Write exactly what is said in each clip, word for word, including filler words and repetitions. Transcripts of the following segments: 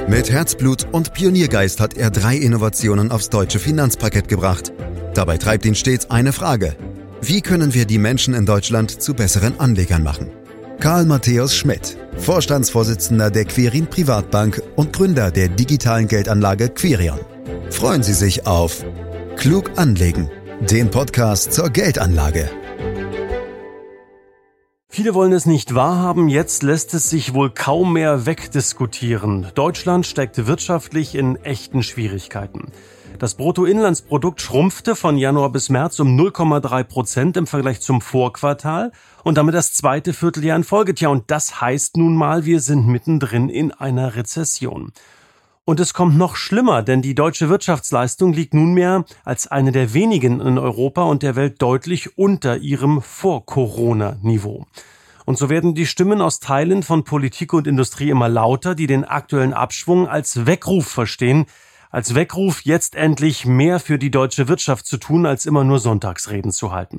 Mit Herzblut und Pioniergeist hat er drei Innovationen aufs deutsche Finanzparkett gebracht. Dabei treibt ihn stets eine Frage: Wie können wir die Menschen in Deutschland zu besseren Anlegern machen? Karl Matthäus Schmidt, Vorstandsvorsitzender der Quirin Privatbank und Gründer der digitalen Geldanlage Quirion. Freuen Sie sich auf Klug anlegen, den Podcast zur Geldanlage. Viele wollen es nicht wahrhaben, jetzt lässt es sich wohl kaum mehr wegdiskutieren. Deutschland steckt wirtschaftlich in echten Schwierigkeiten. Das Bruttoinlandsprodukt schrumpfte von Januar bis März um null Komma drei Prozent im Vergleich zum Vorquartal und damit das zweite Vierteljahr in Folge. Tja, und das heißt nun mal, wir sind mittendrin in einer Rezession. Und es kommt noch schlimmer, denn die deutsche Wirtschaftsleistung liegt nunmehr als eine der wenigen in Europa und der Welt deutlich unter ihrem Vor-Corona-Niveau. Und so werden die Stimmen aus Teilen von Politik und Industrie immer lauter, die den aktuellen Abschwung als Weckruf verstehen. Als Weckruf, jetzt endlich mehr für die deutsche Wirtschaft zu tun, als immer nur Sonntagsreden zu halten.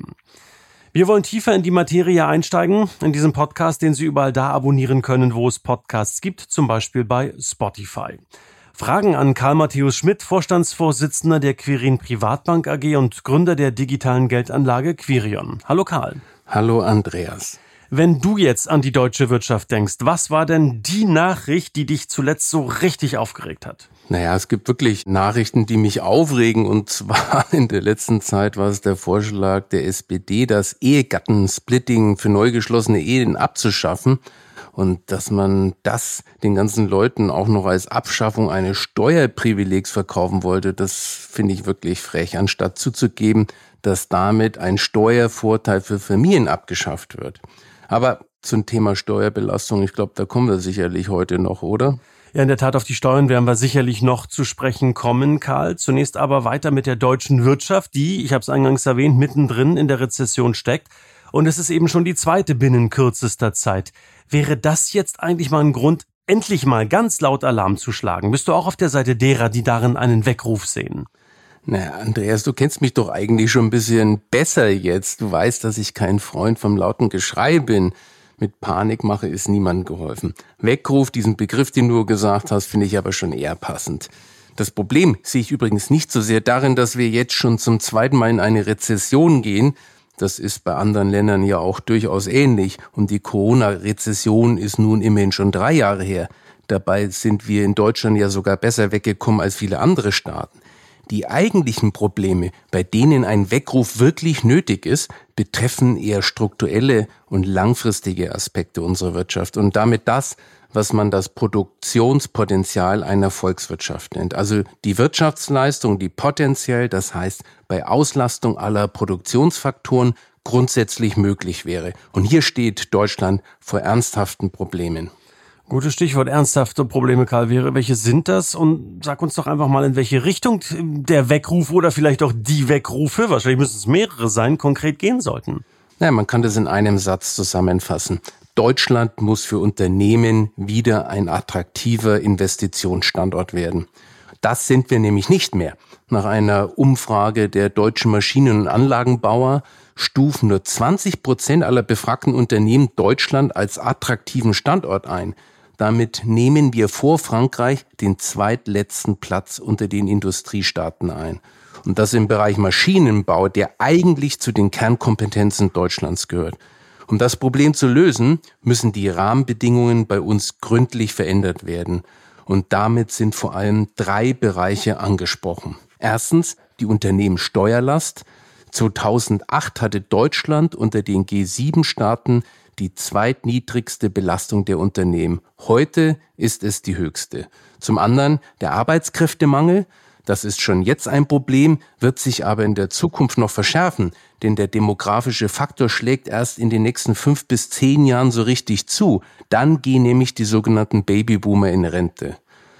Wir wollen tiefer in die Materie einsteigen, in diesem Podcast, den Sie überall da abonnieren können, wo es Podcasts gibt, zum Beispiel bei Spotify. Fragen an Karl Matthäus Schmidt, Vorstandsvorsitzender der Quirin Privatbank A G und Gründer der digitalen Geldanlage Quirion. Hallo Karl. Hallo Andreas. Wenn du jetzt an die deutsche Wirtschaft denkst, was war denn die Nachricht, die dich zuletzt so richtig aufgeregt hat? Naja, es gibt wirklich Nachrichten, die mich aufregen. Und zwar in der letzten Zeit war es der Vorschlag der S P D, das Ehegattensplitting für neu geschlossene Ehen abzuschaffen. Und dass man das den ganzen Leuten auch noch als Abschaffung eines Steuerprivilegs verkaufen wollte, das finde ich wirklich frech, anstatt zuzugeben, dass damit ein Steuervorteil für Familien abgeschafft wird. Aber zum Thema Steuerbelastung, ich glaube, da kommen wir sicherlich heute noch, oder? Ja, in der Tat, auf die Steuern werden wir sicherlich noch zu sprechen kommen, Karl. Zunächst aber weiter mit der deutschen Wirtschaft, die, ich habe es eingangs erwähnt, mittendrin in der Rezession steckt. Und es ist eben schon die zweite binnen kürzester Zeit. Wäre das jetzt eigentlich mal ein Grund, endlich mal ganz laut Alarm zu schlagen? Bist du auch auf der Seite derer, die darin einen Weckruf sehen? Naja, Andreas, du kennst mich doch eigentlich schon ein bisschen besser jetzt. Du weißt, dass ich kein Freund vom lauten Geschrei bin. Mit Panikmache ist niemandem geholfen. Weckruf, diesen Begriff, den du gesagt hast, finde ich aber schon eher passend. Das Problem sehe ich übrigens nicht so sehr darin, dass wir jetzt schon zum zweiten Mal in eine Rezession gehen. Das ist bei anderen Ländern ja auch durchaus ähnlich. Und die Corona-Rezession ist nun immerhin schon drei Jahre her. Dabei sind wir in Deutschland ja sogar besser weggekommen als viele andere Staaten. Die eigentlichen Probleme, bei denen ein Weckruf wirklich nötig ist, betreffen eher strukturelle und langfristige Aspekte unserer Wirtschaft und damit das, was man das Produktionspotenzial einer Volkswirtschaft nennt. Also die Wirtschaftsleistung, die potenziell, das heißt bei Auslastung aller Produktionsfaktoren, grundsätzlich möglich wäre. Und hier steht Deutschland vor ernsthaften Problemen. Gutes Stichwort, ernsthafte Probleme, Karl. Welche sind das? Und sag uns doch einfach mal, in welche Richtung der Weckruf oder vielleicht auch die Weckrufe, wahrscheinlich müssen es mehrere sein, konkret gehen sollten. Naja, man kann das in einem Satz zusammenfassen. Deutschland muss für Unternehmen wieder ein attraktiver Investitionsstandort werden. Das sind wir nämlich nicht mehr. Nach einer Umfrage der deutschen Maschinen- und Anlagenbauer stufen nur zwanzig Prozent aller befragten Unternehmen Deutschland als attraktiven Standort ein. Damit nehmen wir vor Frankreich den zweitletzten Platz unter den Industriestaaten ein. Und das im Bereich Maschinenbau, der eigentlich zu den Kernkompetenzen Deutschlands gehört. Um das Problem zu lösen, müssen die Rahmenbedingungen bei uns gründlich verändert werden. Und damit sind vor allem drei Bereiche angesprochen. Erstens die Unternehmenssteuerlast. zweitausendacht hatte Deutschland unter den G sieben Staaten die zweitniedrigste Belastung der Unternehmen. Heute ist es die höchste. Zum anderen der Arbeitskräftemangel. Das ist schon jetzt ein Problem, wird sich aber in der Zukunft noch verschärfen, denn der demografische Faktor schlägt erst in den nächsten fünf bis zehn Jahren so richtig zu. Dann gehen nämlich die sogenannten Babyboomer in Rente.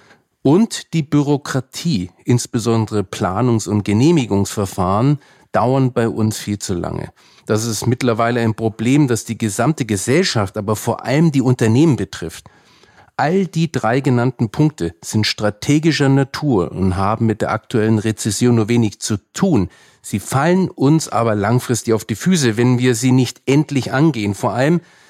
Und die Bürokratie, insbesondere Planungs- und Genehmigungsverfahren, dauern bei uns viel zu lange. Das ist mittlerweile ein Problem, das die gesamte Gesellschaft, aber vor allem die Unternehmen betrifft. All die drei genannten Punkte sind strategischer Natur und haben mit der aktuellen Rezession nur wenig zu tun. Sie fallen uns aber langfristig auf die Füße, wenn wir sie nicht endlich angehen. Vor allem,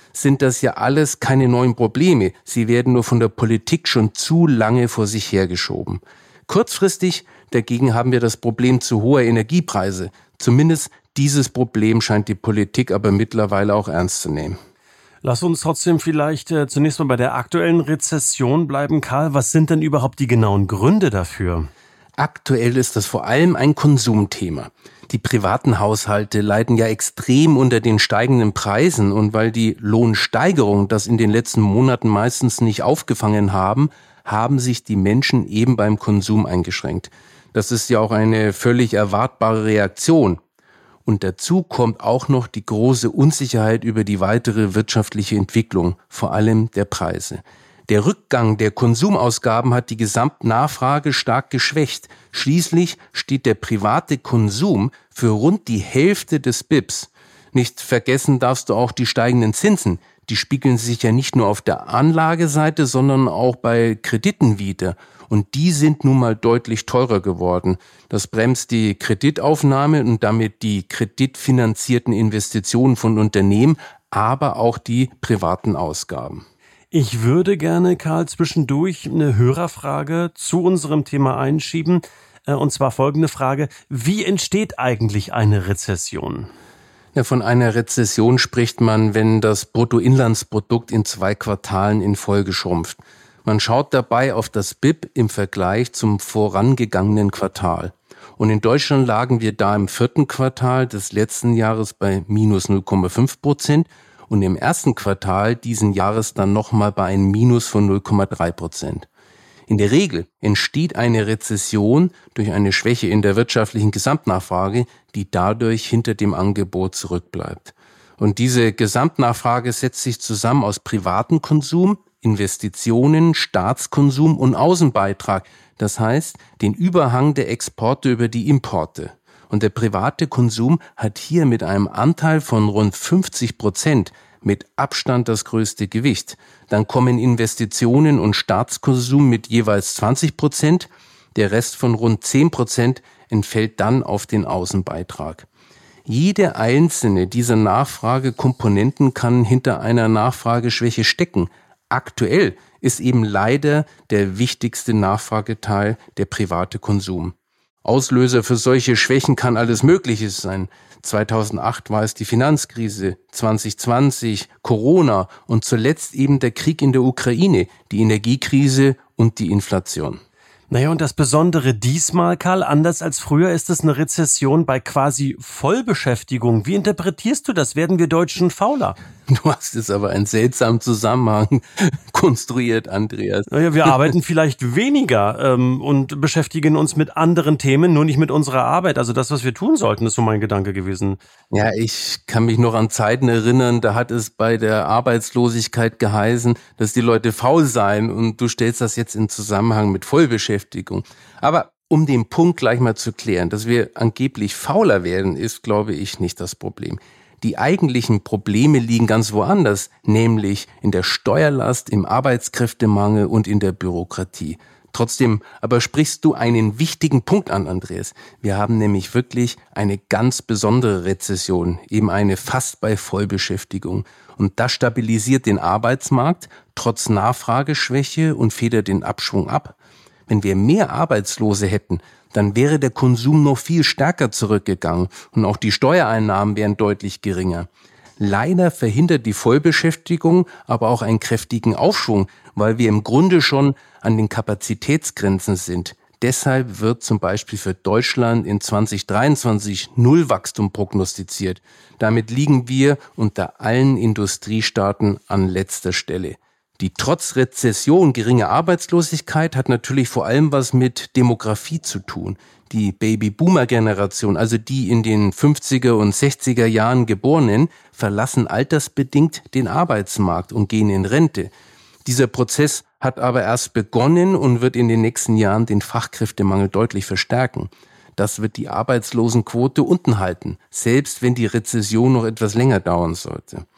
sind das ja alles keine neuen Probleme. Sie werden nur von der Politik schon zu lange vor sich hergeschoben. Kurzfristig dagegen haben wir das Problem zu hoher Energiepreise. Zumindest dieses Problem scheint die Politik aber mittlerweile auch ernst zu nehmen. Lass uns trotzdem vielleicht äh, zunächst mal bei der aktuellen Rezession bleiben. Karl, was sind denn überhaupt die genauen Gründe dafür? Aktuell ist das vor allem ein Konsumthema. Die privaten Haushalte leiden ja extrem unter den steigenden Preisen und weil die Lohnsteigerung das in den letzten Monaten meistens nicht aufgefangen haben, haben sich die Menschen eben beim Konsum eingeschränkt. Das ist ja auch eine völlig erwartbare Reaktion. Und dazu kommt auch noch die große Unsicherheit über die weitere wirtschaftliche Entwicklung, vor allem der Preise. Der Rückgang der Konsumausgaben hat die Gesamtnachfrage stark geschwächt. Schließlich steht der private Konsum für rund die Hälfte des B I Ps. Nicht vergessen darfst du auch die steigenden Zinsen. Die spiegeln sich ja nicht nur auf der Anlageseite, sondern auch bei Krediten wider. Und die sind nun mal deutlich teurer geworden. Das bremst die Kreditaufnahme und damit die kreditfinanzierten Investitionen von Unternehmen, aber auch die privaten Ausgaben. Ich würde gerne, Karl, zwischendurch eine Hörerfrage zu unserem Thema einschieben. Und zwar folgende Frage: Wie entsteht eigentlich eine Rezession? Ja, von einer Rezession spricht man, wenn das Bruttoinlandsprodukt in zwei Quartalen in Folge schrumpft. Man schaut dabei auf das B I P im Vergleich zum vorangegangenen Quartal. Und in Deutschland lagen wir da im vierten Quartal des letzten Jahres bei minus null Komma fünf Prozent und im ersten Quartal diesen Jahres dann nochmal bei einem Minus von null Komma drei Prozent. In der Regel entsteht eine Rezession durch eine Schwäche in der wirtschaftlichen Gesamtnachfrage, die dadurch hinter dem Angebot zurückbleibt. Und diese Gesamtnachfrage setzt sich zusammen aus privatem Konsum, Investitionen, Staatskonsum und Außenbeitrag, das heißt den Überhang der Exporte über die Importe. Und der private Konsum hat hier mit einem Anteil von rund fünfzig Prozent mit Abstand das größte Gewicht. Dann kommen Investitionen und Staatskonsum mit jeweils zwanzig Prozent, der Rest von rund zehn Prozent entfällt dann auf den Außenbeitrag. Jede einzelne dieser Nachfragekomponenten kann hinter einer Nachfrageschwäche stecken. Aktuell ist eben leider der wichtigste Nachfrageteil der private Konsum. Auslöser für solche Schwächen kann alles Mögliche sein. zweitausendacht war es die Finanzkrise, zwanzig zwanzig Corona und zuletzt eben der Krieg in der Ukraine, die Energiekrise und die Inflation. Naja, und das Besondere diesmal, Karl, anders als früher ist es eine Rezession bei quasi Vollbeschäftigung. Wie interpretierst du das? Werden wir Deutschen fauler? Du hast es aber einen seltsamen Zusammenhang konstruiert, Andreas. Naja, wir arbeiten vielleicht weniger ähm, und beschäftigen uns mit anderen Themen, nur nicht mit unserer Arbeit. Also das, was wir tun sollten, ist so mein Gedanke gewesen. Ja, ich kann mich noch an Zeiten erinnern, da hat es bei der Arbeitslosigkeit geheißen, dass die Leute faul seien und du stellst das jetzt in Zusammenhang mit Vollbeschäftigung. Aber um den Punkt gleich mal zu klären, dass wir angeblich fauler werden, ist, glaube ich, nicht das Problem. Die eigentlichen Probleme liegen ganz woanders, nämlich in der Steuerlast, im Arbeitskräftemangel und in der Bürokratie. Trotzdem aber sprichst du einen wichtigen Punkt an, Andreas. Wir haben nämlich wirklich eine ganz besondere Rezession, eben eine fast bei Vollbeschäftigung. Und das stabilisiert den Arbeitsmarkt trotz Nachfrageschwäche und federt den Abschwung ab. Wenn wir mehr Arbeitslose hätten, dann wäre der Konsum noch viel stärker zurückgegangen und auch die Steuereinnahmen wären deutlich geringer. Leider verhindert die Vollbeschäftigung aber auch einen kräftigen Aufschwung, weil wir im Grunde schon an den Kapazitätsgrenzen sind. Deshalb wird zum Beispiel für Deutschland in zwanzig dreiundzwanzig Nullwachstum prognostiziert. Damit liegen wir unter allen Industriestaaten an letzter Stelle. Die trotz Rezession geringe Arbeitslosigkeit hat natürlich vor allem was mit Demografie zu tun. Die Baby-Boomer-Generation, also die in den fünfziger und sechziger Jahren Geborenen, verlassen altersbedingt den Arbeitsmarkt und gehen in Rente. Dieser Prozess hat aber erst begonnen und wird in den nächsten Jahren den Fachkräftemangel deutlich verstärken. Das wird die Arbeitslosenquote unten halten, selbst wenn die Rezession noch etwas länger dauern sollte.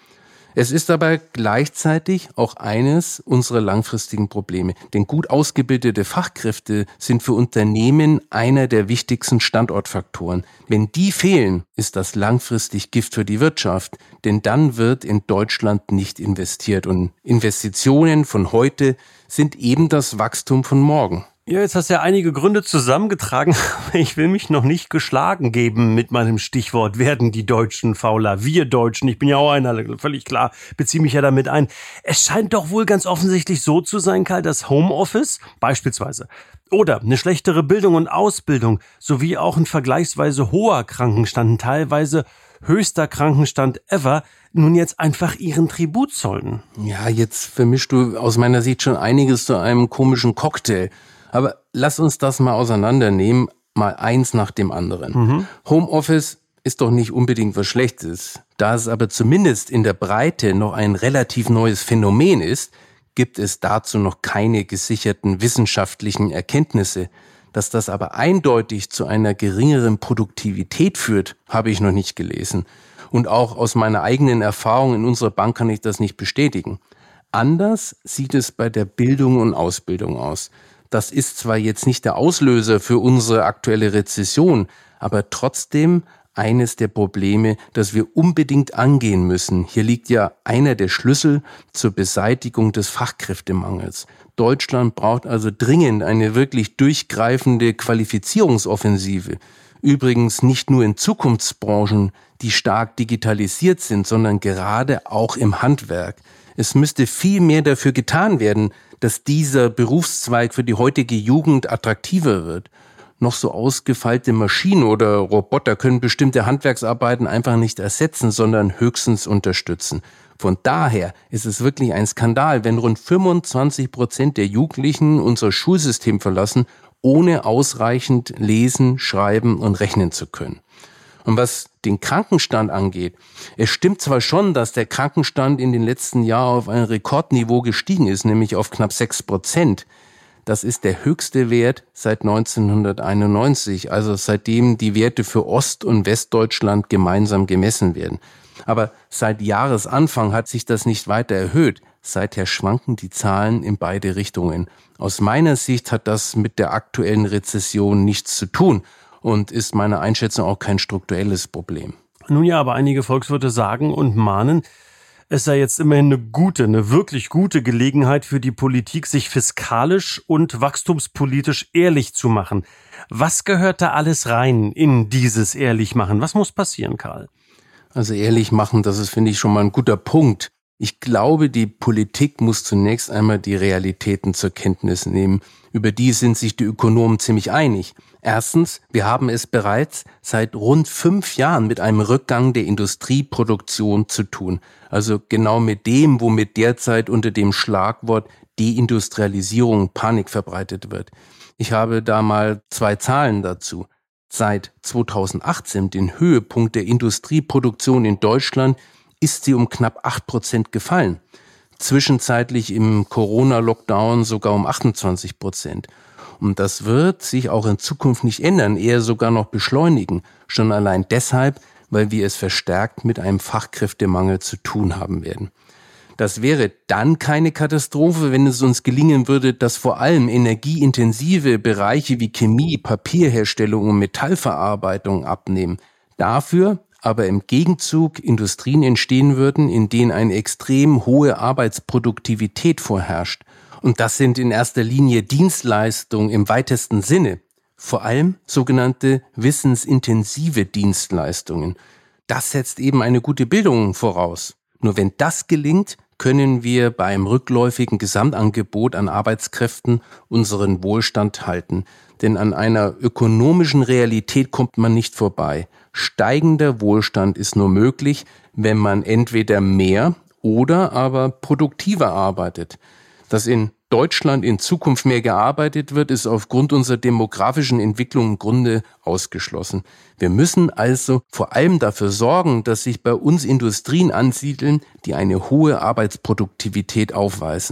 Es ist aber gleichzeitig auch eines unserer langfristigen Probleme. Denn gut ausgebildete Fachkräfte sind für Unternehmen einer der wichtigsten Standortfaktoren. Wenn die fehlen, ist das langfristig Gift für die Wirtschaft. Denn dann wird in Deutschland nicht investiert. Und Investitionen von heute sind eben das Wachstum von morgen. Ja, jetzt hast du ja einige Gründe zusammengetragen, aber ich will mich noch nicht geschlagen geben mit meinem Stichwort, werden die Deutschen fauler? Wir Deutschen, ich bin ja auch einer, völlig klar, beziehe mich ja damit ein. Es scheint doch wohl ganz offensichtlich so zu sein, Karl, dass Homeoffice beispielsweise oder eine schlechtere Bildung und Ausbildung sowie auch ein vergleichsweise hoher Krankenstand, ein teilweise höchster Krankenstand ever, nun jetzt einfach ihren Tribut zollen. Ja, jetzt vermischst du aus meiner Sicht schon einiges zu einem komischen Cocktail. Aber lass uns das mal auseinandernehmen, mal eins nach dem anderen. Mhm. Homeoffice ist doch nicht unbedingt was Schlechtes. Da es aber zumindest in der Breite noch ein relativ neues Phänomen ist, gibt es dazu noch keine gesicherten wissenschaftlichen Erkenntnisse. Dass das aber eindeutig zu einer geringeren Produktivität führt, habe ich noch nicht gelesen. Und auch aus meiner eigenen Erfahrung in unserer Bank kann ich das nicht bestätigen. Anders sieht es bei der Bildung und Ausbildung aus. Das ist zwar jetzt nicht der Auslöser für unsere aktuelle Rezession, aber trotzdem eines der Probleme, das wir unbedingt angehen müssen. Hier liegt ja einer der Schlüssel zur Beseitigung des Fachkräftemangels. Deutschland braucht also dringend eine wirklich durchgreifende Qualifizierungsoffensive. Übrigens nicht nur in Zukunftsbranchen, die stark digitalisiert sind, sondern gerade auch im Handwerk. Es müsste viel mehr dafür getan werden, dass dieser Berufszweig für die heutige Jugend attraktiver wird. Noch so ausgefeilte Maschinen oder Roboter können bestimmte Handwerksarbeiten einfach nicht ersetzen, sondern höchstens unterstützen. Von daher ist es wirklich ein Skandal, wenn rund fünfundzwanzig Prozent der Jugendlichen unser Schulsystem verlassen, ohne ausreichend lesen, schreiben und rechnen zu können. Und was den Krankenstand angeht, es stimmt zwar schon, dass der Krankenstand in den letzten Jahren auf ein Rekordniveau gestiegen ist, nämlich auf knapp sechs Prozent. Das ist der höchste Wert seit neunzehnhunderteinundneunzig, also seitdem die Werte für Ost- und Westdeutschland gemeinsam gemessen werden. Aber seit Jahresanfang hat sich das nicht weiter erhöht. Seither schwanken die Zahlen in beide Richtungen. Aus meiner Sicht hat das mit der aktuellen Rezession nichts zu tun und ist meiner Einschätzung auch kein strukturelles Problem. Nun ja, aber einige Volkswirte sagen und mahnen, es sei jetzt immerhin eine gute, eine wirklich gute Gelegenheit für die Politik, sich fiskalisch und wachstumspolitisch ehrlich zu machen. Was gehört da alles rein in dieses Ehrlichmachen? Was muss passieren, Karl? Also ehrlich machen, das ist, finde ich, schon mal ein guter Punkt. Ich glaube, die Politik muss zunächst einmal die Realitäten zur Kenntnis nehmen. Über die sind sich die Ökonomen ziemlich einig. Erstens, wir haben es bereits seit rund fünf Jahren mit einem Rückgang der Industrieproduktion zu tun. Also genau mit dem, womit derzeit unter dem Schlagwort Deindustrialisierung Panik verbreitet wird. Ich habe da mal zwei Zahlen dazu. Seit zweitausendachtzehn, den Höhepunkt der Industrieproduktion in Deutschland, ist sie um knapp acht Prozent gefallen. Zwischenzeitlich im Corona-Lockdown sogar um achtundzwanzig Prozent. Und das wird sich auch in Zukunft nicht ändern, eher sogar noch beschleunigen. Schon allein deshalb, weil wir es verstärkt mit einem Fachkräftemangel zu tun haben werden. Das wäre dann keine Katastrophe, wenn es uns gelingen würde, dass vor allem energieintensive Bereiche wie Chemie, Papierherstellung und Metallverarbeitung abnehmen. Dafür aber im Gegenzug Industrien entstehen würden, in denen eine extrem hohe Arbeitsproduktivität vorherrscht. Und das sind in erster Linie Dienstleistungen im weitesten Sinne. Vor allem sogenannte wissensintensive Dienstleistungen. Das setzt eben eine gute Bildung voraus. Nur wenn das gelingt, können wir beim rückläufigen Gesamtangebot an Arbeitskräften unseren Wohlstand halten. Denn an einer ökonomischen Realität kommt man nicht vorbei. Steigender Wohlstand ist nur möglich, wenn man entweder mehr oder aber produktiver arbeitet. Dass in Deutschland in Zukunft mehr gearbeitet wird, ist aufgrund unserer demografischen Entwicklung im Grunde ausgeschlossen. Wir müssen also vor allem dafür sorgen, dass sich bei uns Industrien ansiedeln, die eine hohe Arbeitsproduktivität aufweisen.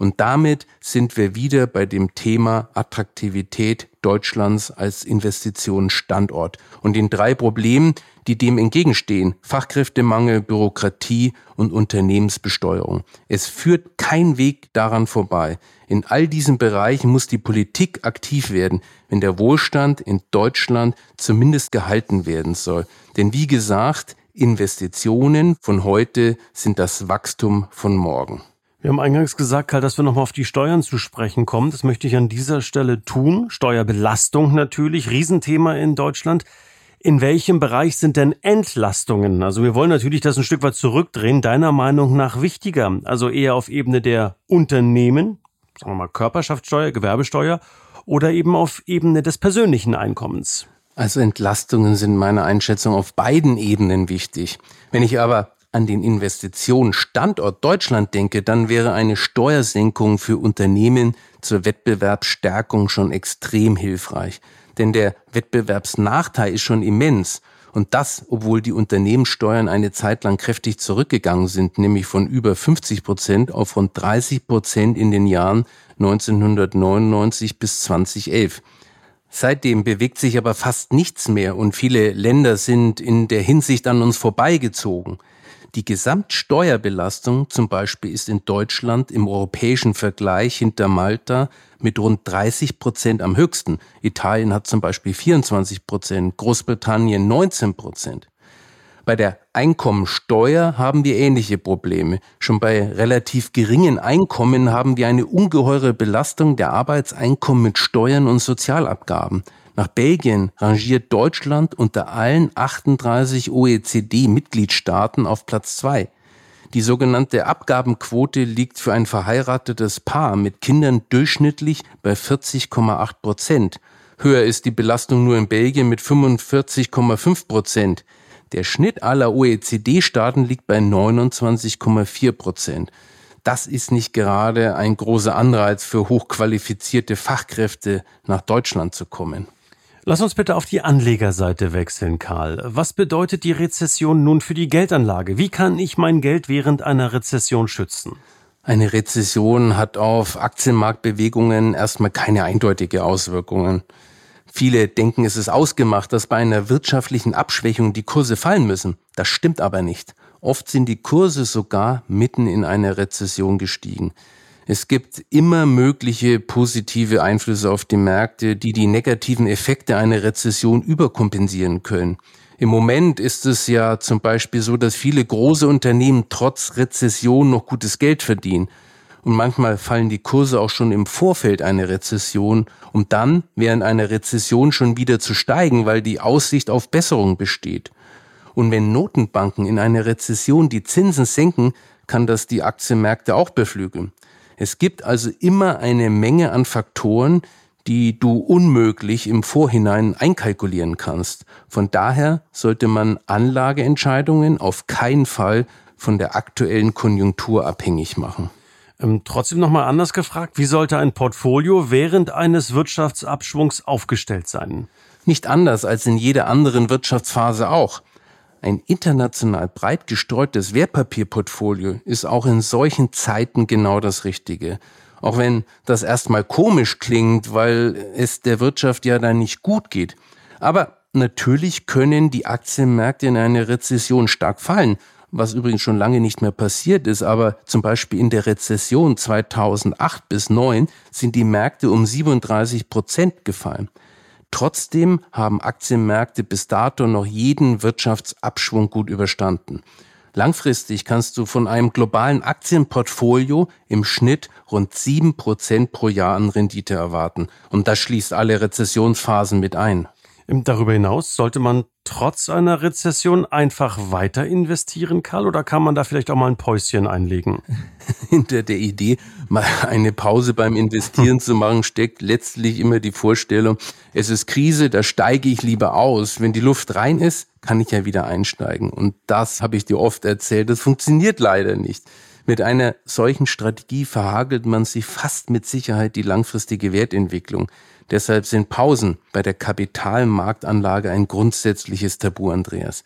Und damit sind wir wieder bei dem Thema Attraktivität Deutschlands als Investitionsstandort und den drei Problemen, die dem entgegenstehen: Fachkräftemangel, Bürokratie und Unternehmensbesteuerung. Es führt kein Weg daran vorbei. In all diesen Bereichen muss die Politik aktiv werden, wenn der Wohlstand in Deutschland zumindest gehalten werden soll. Denn wie gesagt, Investitionen von heute sind das Wachstum von morgen. Wir haben eingangs gesagt, Karl, dass wir nochmal auf die Steuern zu sprechen kommen. Das möchte ich an dieser Stelle tun. Steuerbelastung natürlich, Riesenthema in Deutschland. In welchem Bereich sind denn Entlastungen? Also wir wollen natürlich das ein Stück weit zurückdrehen. Deiner Meinung nach wichtiger? Also eher auf Ebene der Unternehmen, sagen wir mal Körperschaftssteuer, Gewerbesteuer, oder eben auf Ebene des persönlichen Einkommens? Also Entlastungen sind meiner Einschätzung auf beiden Ebenen wichtig. Wenn ich aber an den Investitionsstandort Deutschland denke, dann wäre eine Steuersenkung für Unternehmen zur Wettbewerbsstärkung schon extrem hilfreich. Denn der Wettbewerbsnachteil ist schon immens. Und das, obwohl die Unternehmenssteuern eine Zeit lang kräftig zurückgegangen sind, nämlich von über fünfzig Prozent auf rund dreißig Prozent in den Jahren neunzehnhundertneunundneunzig bis zweitausendelf. Seitdem bewegt sich aber fast nichts mehr und viele Länder sind in der Hinsicht an uns vorbeigezogen. Die Gesamtsteuerbelastung zum Beispiel ist in Deutschland im europäischen Vergleich hinter Malta mit rund dreißig Prozent am höchsten. Italien hat zum Beispiel vierundzwanzig Prozent, Großbritannien neunzehn Prozent. Bei der Einkommensteuer haben wir ähnliche Probleme. Schon bei relativ geringen Einkommen haben wir eine ungeheure Belastung der Arbeitseinkommen mit Steuern und Sozialabgaben. Nach Belgien rangiert Deutschland unter allen achtunddreißig O E C D-Mitgliedstaaten auf Platz zwei. Die sogenannte Abgabenquote liegt für ein verheiratetes Paar mit Kindern durchschnittlich bei vierzig Komma acht Prozent. Höher ist die Belastung nur in Belgien mit fünfundvierzig Komma fünf Prozent. Der Schnitt aller O E C D-Staaten liegt bei neunundzwanzig Komma vier Prozent. Das ist nicht gerade ein großer Anreiz für hochqualifizierte Fachkräfte, nach Deutschland zu kommen. Lass uns bitte auf die Anlegerseite wechseln, Karl. Was bedeutet die Rezession nun für die Geldanlage? Wie kann ich mein Geld während einer Rezession schützen? Eine Rezession hat auf Aktienmarktbewegungen erstmal keine eindeutige Auswirkungen. Viele denken, es ist ausgemacht, dass bei einer wirtschaftlichen Abschwächung die Kurse fallen müssen. Das stimmt aber nicht. Oft sind die Kurse sogar mitten in einer Rezession gestiegen. Es gibt immer mögliche positive Einflüsse auf die Märkte, die die negativen Effekte einer Rezession überkompensieren können. Im Moment ist es ja zum Beispiel so, dass viele große Unternehmen trotz Rezession noch gutes Geld verdienen. Und manchmal fallen die Kurse auch schon im Vorfeld einer Rezession, um dann während einer Rezession schon wieder zu steigen, weil die Aussicht auf Besserung besteht. Und wenn Notenbanken in einer Rezession die Zinsen senken, kann das die Aktienmärkte auch beflügeln. Es gibt also immer eine Menge an Faktoren, die du unmöglich im Vorhinein einkalkulieren kannst. Von daher sollte man Anlageentscheidungen auf keinen Fall von der aktuellen Konjunktur abhängig machen. Ähm, trotzdem nochmal anders gefragt, wie sollte ein Portfolio während eines Wirtschaftsabschwungs aufgestellt sein? Nicht anders als in jeder anderen Wirtschaftsphase auch. Ein international breit gestreutes Wertpapierportfolio ist auch in solchen Zeiten genau das Richtige. Auch wenn das erstmal komisch klingt, weil es der Wirtschaft ja dann nicht gut geht. Aber natürlich können die Aktienmärkte in einer Rezession stark fallen, was übrigens schon lange nicht mehr passiert ist. Aber zum Beispiel in der Rezession zweitausendacht bis zweitausendneun sind die Märkte um siebenunddreißig Prozent gefallen. Trotzdem haben Aktienmärkte bis dato noch jeden Wirtschaftsabschwung gut überstanden. Langfristig kannst du von einem globalen Aktienportfolio im Schnitt rund sieben Prozent pro Jahr an Rendite erwarten. Und das schließt alle Rezessionsphasen mit ein. Darüber hinaus sollte man trotz einer Rezession einfach weiter investieren, Karl, oder kann man da vielleicht auch mal ein Päuschen einlegen? Hinter der Idee, mal eine Pause beim Investieren zu machen, steckt letztlich immer die Vorstellung, es ist Krise, da steige ich lieber aus. Wenn die Luft rein ist, kann ich ja wieder einsteigen. Und das habe ich dir oft erzählt, das funktioniert leider nicht. Mit einer solchen Strategie verhagelt man sich fast mit Sicherheit die langfristige Wertentwicklung. Deshalb sind Pausen bei der Kapitalmarktanlage ein grundsätzliches Tabu, Andreas.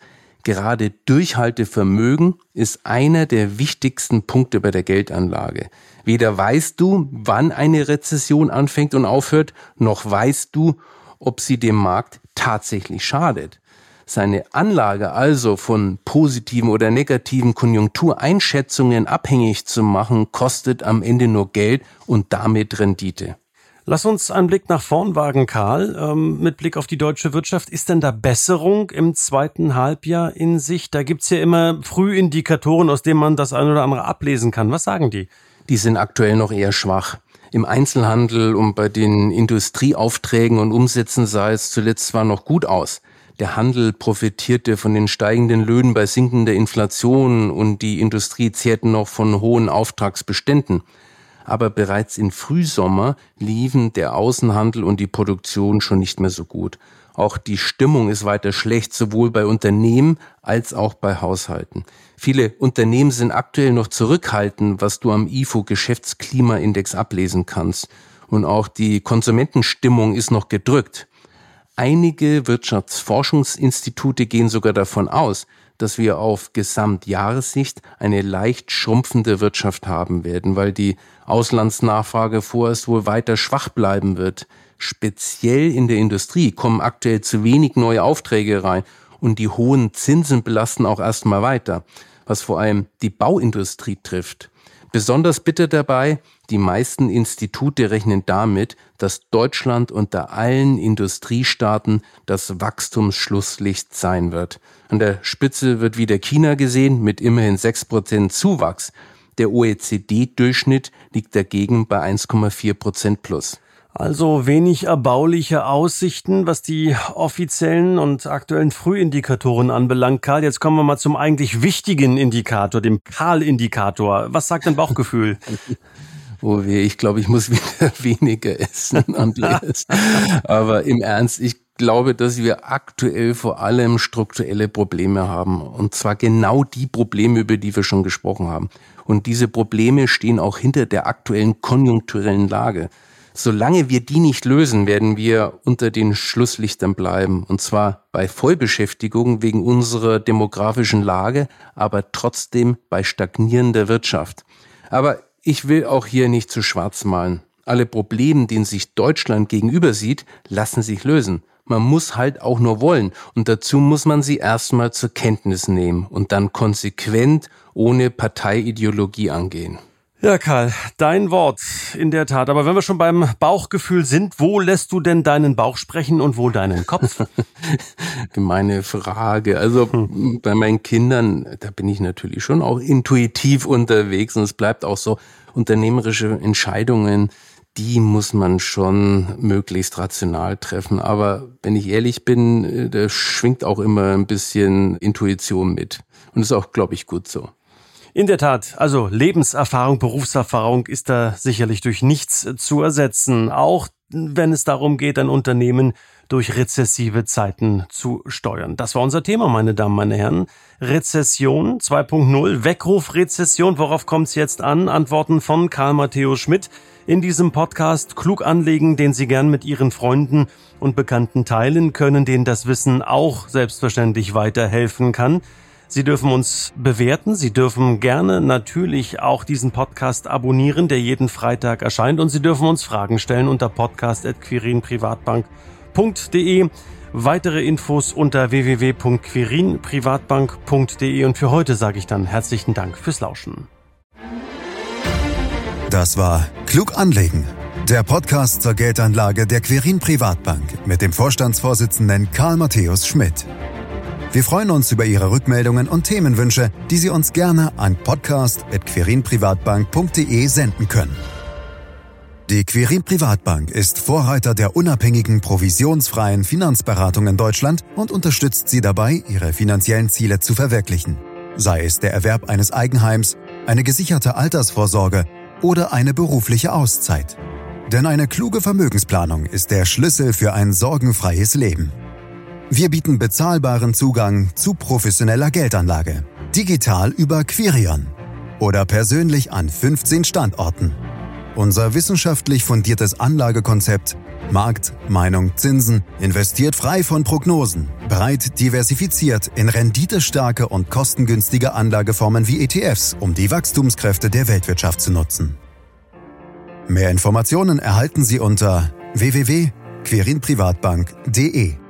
Gerade Durchhaltevermögen ist einer der wichtigsten Punkte bei der Geldanlage. Weder weißt du, wann eine Rezession anfängt und aufhört, noch weißt du, ob sie dem Markt tatsächlich schadet. Seine Anlage also von positiven oder negativen Konjunktureinschätzungen abhängig zu machen, kostet am Ende nur Geld und damit Rendite. Lass uns einen Blick nach vorn wagen, Karl. Ähm, mit Blick auf die deutsche Wirtschaft, ist denn da Besserung im zweiten Halbjahr in Sicht? Da gibt's ja immer Frühindikatoren, aus denen man das eine oder andere ablesen kann. Was sagen die? Die sind aktuell noch eher schwach. Im Einzelhandel und bei den Industrieaufträgen und Umsätzen sah es zuletzt zwar noch gut aus. Der Handel profitierte von den steigenden Löhnen bei sinkender Inflation und die Industrie zehrten noch von hohen Auftragsbeständen. Aber bereits im Frühsommer liefen der Außenhandel und die Produktion schon nicht mehr so gut. Auch die Stimmung ist weiter schlecht, sowohl bei Unternehmen als auch bei Haushalten. Viele Unternehmen sind aktuell noch zurückhaltend, was du am I F O-Geschäftsklimaindex ablesen kannst. Und auch die Konsumentenstimmung ist noch gedrückt. Einige Wirtschaftsforschungsinstitute gehen sogar davon aus, dass wir auf Gesamtjahressicht eine leicht schrumpfende Wirtschaft haben werden, weil die Auslandsnachfrage vorerst wohl weiter schwach bleiben wird. Speziell in der Industrie kommen aktuell zu wenig neue Aufträge rein und die hohen Zinsen belasten auch erstmal weiter, was vor allem die Bauindustrie trifft. Besonders bitter dabei, die meisten Institute rechnen damit, dass Deutschland unter allen Industriestaaten das Wachstumsschlusslicht sein wird. An der Spitze wird wieder China gesehen mit immerhin sechs Prozent Zuwachs. Der O E C D-Durchschnitt liegt dagegen bei eins Komma vier Prozent plus. Also wenig erbauliche Aussichten, was die offiziellen und aktuellen Frühindikatoren anbelangt. Karl, jetzt kommen wir mal zum eigentlich wichtigen Indikator, dem Karl-Indikator. Was sagt dein Bauchgefühl? Oh weh, ich glaube, ich muss wieder weniger essen, Andreas. Aber im Ernst, ich glaube, dass wir aktuell vor allem strukturelle Probleme haben. Und zwar genau die Probleme, über die wir schon gesprochen haben. Und diese Probleme stehen auch hinter der aktuellen konjunkturellen Lage. Solange wir die nicht lösen, werden wir unter den Schlusslichtern bleiben. Und zwar bei Vollbeschäftigung wegen unserer demografischen Lage, aber trotzdem bei stagnierender Wirtschaft. Aber ich will auch hier nicht zu schwarz malen. Alle Probleme, denen sich Deutschland gegenüber sieht, lassen sich lösen. Man muss halt auch nur wollen. Und dazu muss man sie erstmal zur Kenntnis nehmen und dann konsequent ohne Parteiideologie angehen. Ja, Karl, dein Wort, in der Tat. Aber wenn wir schon beim Bauchgefühl sind, wo lässt du denn deinen Bauch sprechen und wo deinen Kopf? Gemeine Frage. Also hm. bei meinen Kindern, da bin ich natürlich schon auch intuitiv unterwegs und es bleibt auch so, unternehmerische Entscheidungen, die muss man schon möglichst rational treffen. Aber wenn ich ehrlich bin, da schwingt auch immer ein bisschen Intuition mit. Und das ist auch, glaube ich, gut so. In der Tat, also Lebenserfahrung, Berufserfahrung ist da sicherlich durch nichts zu ersetzen, auch wenn es darum geht, ein Unternehmen durch rezessive Zeiten zu steuern. Das war unser Thema, meine Damen, meine Herren. Rezession zwei Punkt null, Weckruf-Rezession, worauf kommt es jetzt an? Antworten von Karl Matthäus Schmidt in diesem Podcast. Klug anlegen, den Sie gern mit Ihren Freunden und Bekannten teilen können, denen das Wissen auch selbstverständlich weiterhelfen kann. Sie dürfen uns bewerten, Sie dürfen gerne natürlich auch diesen Podcast abonnieren, der jeden Freitag erscheint, und Sie dürfen uns Fragen stellen unter podcast at quirinprivatbank punkt de. Weitere Infos unter w w w punkt quirinprivatbank punkt de, und für heute sage ich dann herzlichen Dank fürs Lauschen. Das war Klug anlegen, der Podcast zur Geldanlage der Quirin Privatbank mit dem Vorstandsvorsitzenden Karl Matthäus Schmidt. Wir freuen uns über Ihre Rückmeldungen und Themenwünsche, die Sie uns gerne an podcast at quirinprivatbank punkt de senden können. Die Quirin Privatbank ist Vorreiter der unabhängigen, provisionsfreien Finanzberatung in Deutschland und unterstützt Sie dabei, Ihre finanziellen Ziele zu verwirklichen. Sei es der Erwerb eines Eigenheims, eine gesicherte Altersvorsorge oder eine berufliche Auszeit. Denn eine kluge Vermögensplanung ist der Schlüssel für ein sorgenfreies Leben. Wir bieten bezahlbaren Zugang zu professioneller Geldanlage, digital über Quirion oder persönlich an fünfzehn Standorten. Unser wissenschaftlich fundiertes Anlagekonzept Markt, Meinung, Zinsen. Investiert frei von Prognosen. Breit diversifiziert in renditestarke und kostengünstige Anlageformen wie E T Fs, um die Wachstumskräfte der Weltwirtschaft zu nutzen. Mehr Informationen erhalten Sie unter w w w punkt quirin privatbank punkt d e.